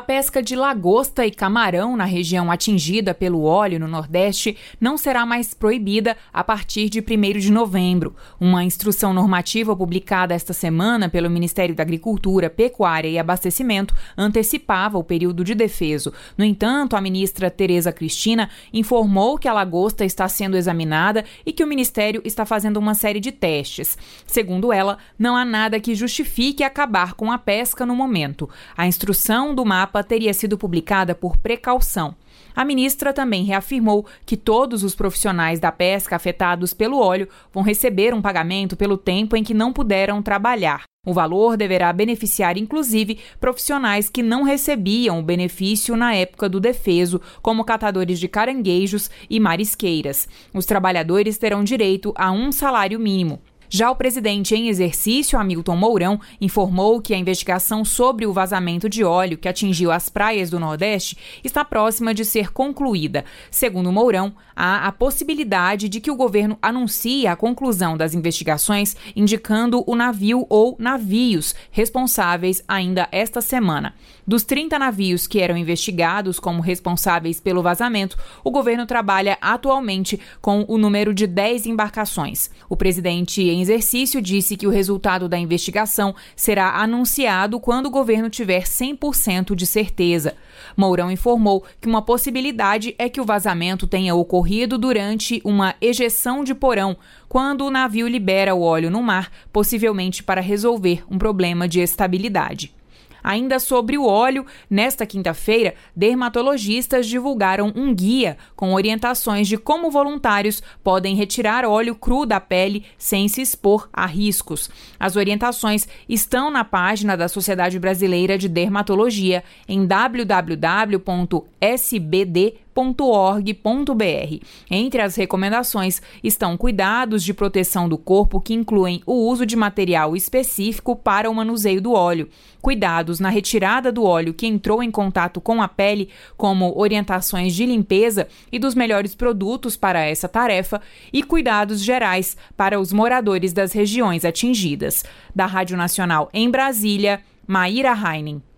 pesca de lagosta e camarão na região atingida pelo óleo no Nordeste não será mais proibida a partir de 1º de novembro. Uma instrução normativa publicada esta semana pelo Ministério da Agricultura, Pecuária e Abastecimento antecipava o período de defeso. No entanto, a ministra Tereza Cristina informou que a lagosta está sendo examinada e que o Ministério está fazendo uma série de testes. Segundo ela, não há nada que justifique acabar com a pesca no momento. A instrução do mapa teria sido publicada por precaução. A ministra também reafirmou que todos os profissionais da pesca afetados pelo óleo vão receber um pagamento pelo tempo em que não puderam trabalhar. O valor deverá beneficiar, inclusive, profissionais que não recebiam o benefício na época do defeso, como catadores de caranguejos e marisqueiras. Os trabalhadores terão direito a um salário mínimo. Já o presidente em exercício, Hamilton Mourão, informou que a investigação sobre o vazamento de óleo que atingiu as praias do Nordeste está próxima de ser concluída. Segundo Mourão, há a possibilidade de que o governo anuncie a conclusão das investigações, indicando o navio ou navios responsáveis ainda esta semana. Dos 30 navios que eram investigados como responsáveis pelo vazamento, o governo trabalha atualmente com o número de 10 embarcações. O presidente em exercício disse que o resultado da investigação será anunciado quando o governo tiver 100% de certeza. Mourão informou que uma possibilidade é que o vazamento tenha ocorrido durante uma ejeção de porão, quando o navio libera o óleo no mar, possivelmente para resolver um problema de estabilidade. Ainda sobre o óleo, nesta quinta-feira, dermatologistas divulgaram um guia com orientações de como voluntários podem retirar óleo cru da pele sem se expor a riscos. As orientações estão na página da Sociedade Brasileira de Dermatologia em www.sbd.org.br. Entre as recomendações estão cuidados de proteção do corpo que incluem o uso de material específico para o manuseio do óleo, cuidados na retirada do óleo que entrou em contato com a pele, como orientações de limpeza e dos melhores produtos para essa tarefa, e cuidados gerais para os moradores das regiões atingidas. Da Rádio Nacional em Brasília, Maíra Heinen.